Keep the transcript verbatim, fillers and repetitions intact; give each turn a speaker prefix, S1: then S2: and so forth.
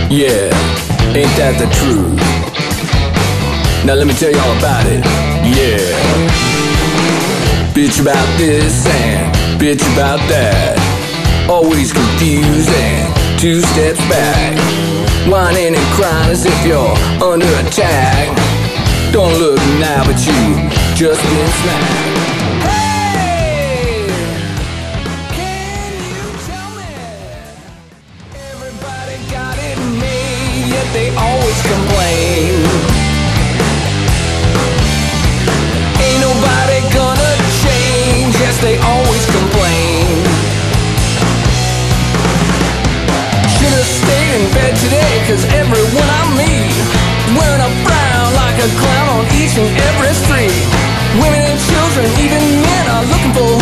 S1: Yeah, ain't that the truth? Now let me tell you all about it. Yeah. Bitch about this and bitch about that. Always confusing, two steps back. Whining and crying as if you're under attack. Don't look now, but you just been smacked. Hey, can you tell me? Everybody got it made, yet they always complain. Ain't nobody gonna change, yes, they always complain. Should've stayed in bed today, cause everyone I meet wearing a frown like a clown on each and every street. Women and children, even men are looking for